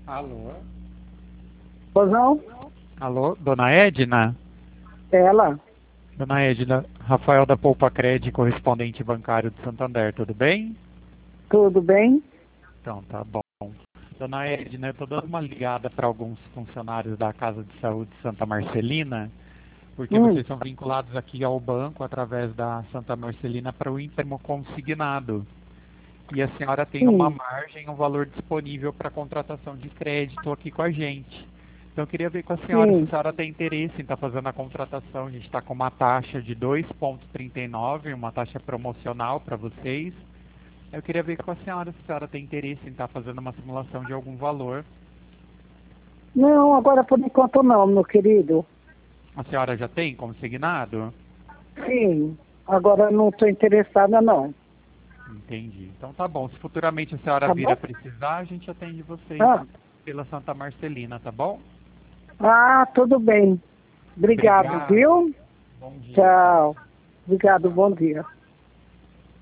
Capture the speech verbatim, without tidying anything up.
Alô? Pois não? Alô, dona Edna? Ela? Dona Edna, Rafael da Poupa Cred, correspondente bancário de Santander, tudo bem? Tudo bem? Então, tá bom. Dona Edna, eu tô dando uma ligada para alguns funcionários da Casa de Saúde Santa Marcelina, porque Hum, vocês são vinculados aqui ao banco através da Santa Marcelina para o empréstimo consignado. E a senhora tem uma sim, margem, um valor disponível para contratação de crédito aqui com a gente. Então eu queria ver com a senhora se a sim. senhora tem interesse em estar fazendo a contratação. A gente está com uma taxa de dois vírgula trinta e nove, uma taxa promocional para vocês. Eu queria ver com a senhora se a senhora tem interesse em estar fazendo uma simulação de algum valor. Não, agora por enquanto não, meu querido. A senhora já tem consignado? Sim, agora não estou interessada não. Entendi. Então tá bom. Se futuramente a senhora Tá vir a bom? precisar, a gente atende vocês Ah, pela Santa Marcelina, tá bom? ah, tudo bem. Obrigado, Obrigado. viu? Bom dia. Tchau. Obrigado, bom dia.